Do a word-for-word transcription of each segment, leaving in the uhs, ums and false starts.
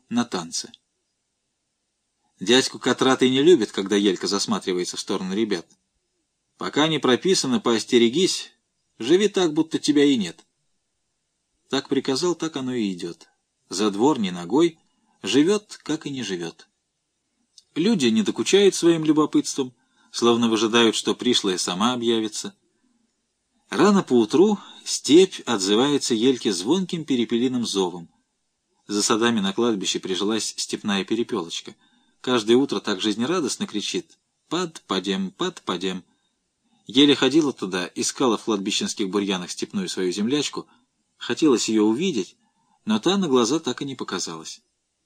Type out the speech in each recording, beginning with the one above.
на танцы. Дядьку Катратый не любит, когда Елька засматривается в сторону ребят. Пока не прописано, поостерегись, живи так, будто тебя и нет. Так приказал, так оно и идет. За двор ни ногой, живет, как и не живет. Люди не докучают своим любопытством, словно выжидают, что пришлая сама объявится. Рано поутру степь отзывается Ельке звонким перепелиным зовом. За садами на кладбище прижилась степная перепелочка. Каждое утро так жизнерадостно кричит: «Пад, падем, пад, падем». Еле ходила туда, искала в кладбищенских бурьянах степную свою землячку, хотелось ее увидеть, но та на глаза так и не показалась.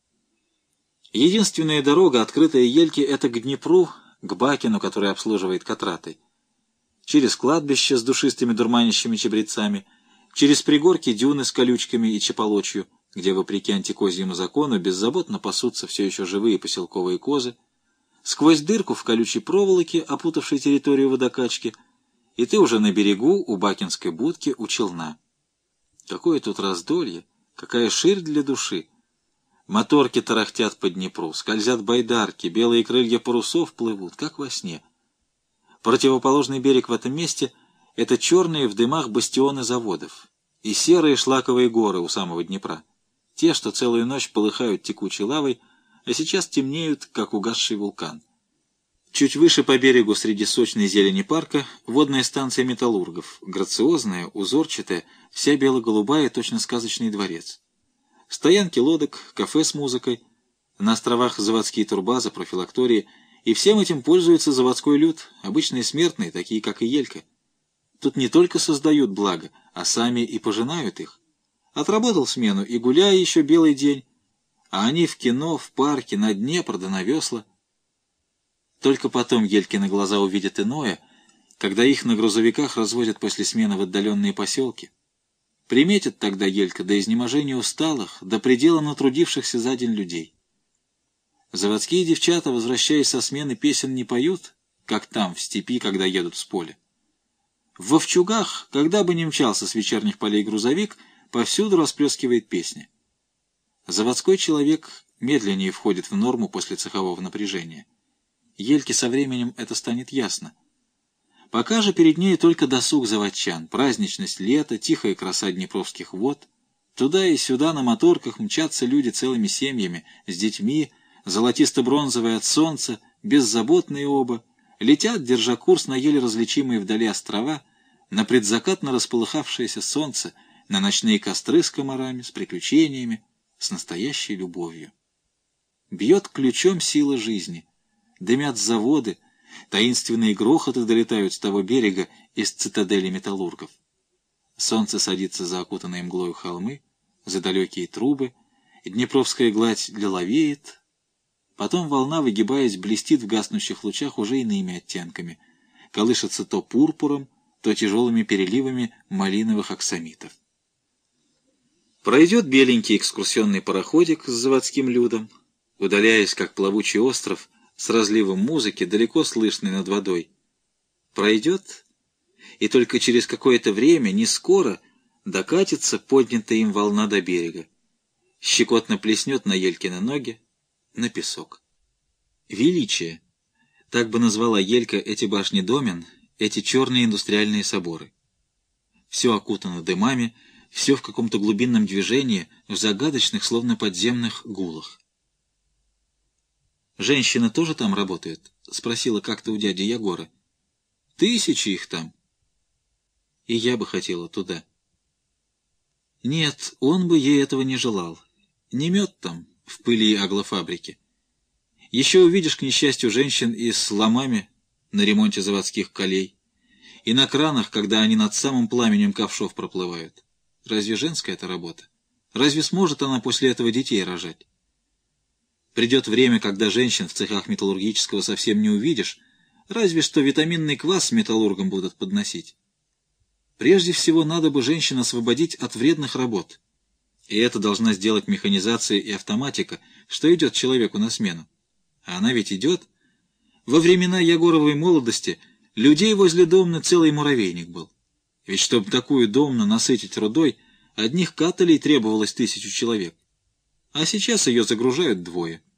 Единственная дорога, открытая Ельке, это к Днепру, к Бакину, который обслуживает Катратый. Через кладбище с душистыми дурманящими чабрецами, через пригорки дюны с колючками и чаполочью, где, вопреки антикозьему закону, беззаботно пасутся все еще живые поселковые козы, сквозь дырку в колючей проволоке, опутавшей территорию водокачки, и ты уже на берегу у бакинской будки у челна. Какое тут раздолье, какая ширь для души! Моторки тарахтят по Днепру, скользят байдарки, белые крылья парусов плывут, как во сне. Противоположный берег в этом месте — это черные в дымах бастионы заводов и серые шлаковые горы у самого Днепра, те, что целую ночь полыхают текучей лавой, а сейчас темнеют, как угасший вулкан. Чуть выше по берегу, среди сочной зелени парка, водная станция металлургов, грациозная, узорчатая, вся бело-голубая, точно сказочный дворец. Стоянки лодок, кафе с музыкой, на островах заводские турбазы, профилактории, и всем этим пользуется заводской люд, обычные смертные, такие как и Елька. Тут не только создают благо, а сами и пожинают их. Отработал смену и гуляй еще белый день, а они в кино, в парке, на Днепр да на весла. Только потом Елькины глаза увидят иное, когда их на грузовиках разводят после смены в отдаленные поселки. Приметит тогда Елька до изнеможения усталых, до предела натрудившихся за день людей. Заводские девчата, возвращаясь со смены, песен не поют, как там, в степи, когда едут с поля. В Вовчугах, когда бы ни мчался с вечерних полей грузовик, повсюду расплескивает песни. Заводской человек медленнее входит в норму после цехового напряжения. Ельке со временем это станет ясно. Пока же перед ней только досуг заводчан, праздничность лета, тихая краса днепровских вод. Туда и сюда на моторках мчатся люди целыми семьями, с детьми, золотисто-бронзовые от солнца, беззаботные оба, летят, держа курс на еле различимые вдали острова, на предзакатно располыхавшееся солнце, на ночные костры с комарами, с приключениями, с настоящей любовью. Бьет ключом сила жизни, дымят заводы, таинственные грохоты долетают с того берега из цитадели металлургов. Солнце садится за окутанные мглою холмы, за далекие трубы, днепровская гладь лиловеет. Потом волна, выгибаясь, блестит в гаснущих лучах уже иными оттенками, колышется то пурпуром, то тяжелыми переливами малиновых оксамитов. Пройдет беленький экскурсионный пароходик с заводским людом, удаляясь, как плавучий остров, с разливом музыки, далеко слышной над водой. Пройдет, и только через какое-то время, не скоро, докатится поднятая им волна до берега. Щекотно плеснет на Елькины ноги, на песок. Величие. Так бы назвала Елька эти башни домен, эти черные индустриальные соборы. Все окутано дымами, все в каком-то глубинном движении, в загадочных, словно подземных гулах. «Женщины тоже там работают?» — спросила как-то у дяди Ягора. «Тысячи их там». «И я бы хотела туда». Нет, он бы ей этого не желал. Не мед там, в пыли аглофабрики. Еще увидишь, к несчастью, женщин и с ломами на ремонте заводских колей, и на кранах, когда они над самым пламенем ковшов проплывают. Разве женская это работа? Разве сможет она после этого детей рожать? Придет время, когда женщин в цехах металлургического совсем не увидишь, разве что витаминный квас с металлургом будут подносить. Прежде всего, надо бы женщин освободить от вредных работ. И это должна сделать механизация и автоматика, что идет человеку на смену. А она ведь идет. Во времена Ягоровой молодости людей возле Домны целый муравейник был. Ведь чтобы такую Домну насытить рудой, одних каталей требовалось тысячу человек. а сейчас ее загружают двое.